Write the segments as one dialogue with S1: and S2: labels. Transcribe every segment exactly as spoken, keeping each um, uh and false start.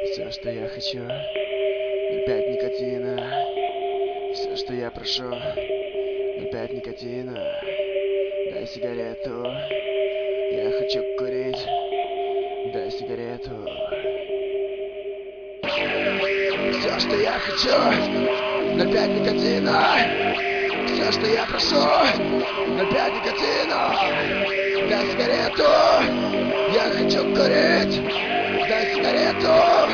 S1: Все, что я хочу, ноль пять никотина. Все, что я прошу, ноль пять никотина. Дай сигарету, я хочу курить. Дай сигарету. Все, что я хочу, ноль пять никотина. Все, что я прошу, ноль пять никотина. Дай сигарету, я хочу курить. Дай сигарету.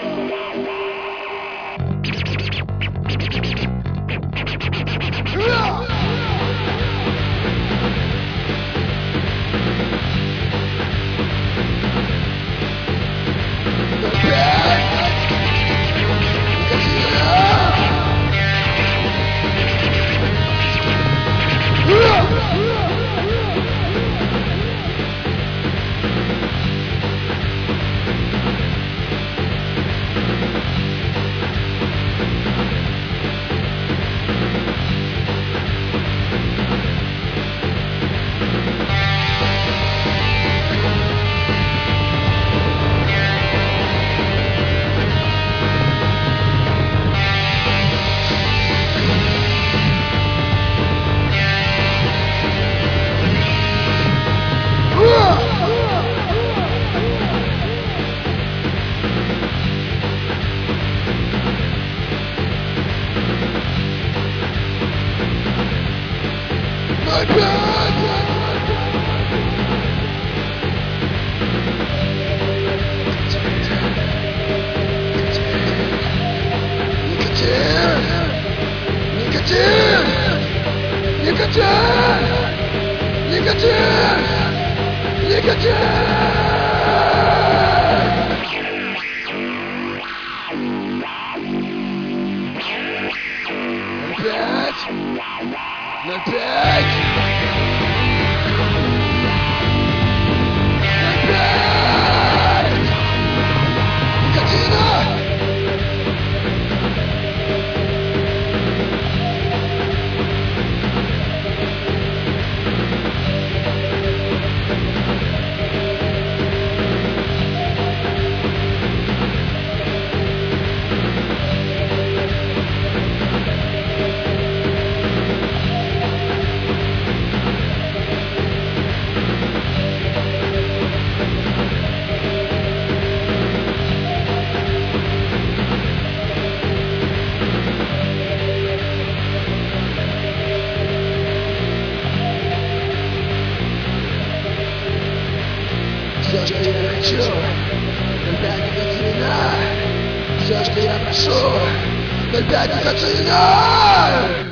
S1: ноль пять Все, что я хочу, ноль пять никотина. Все, что я прошу, ноль пять никотина.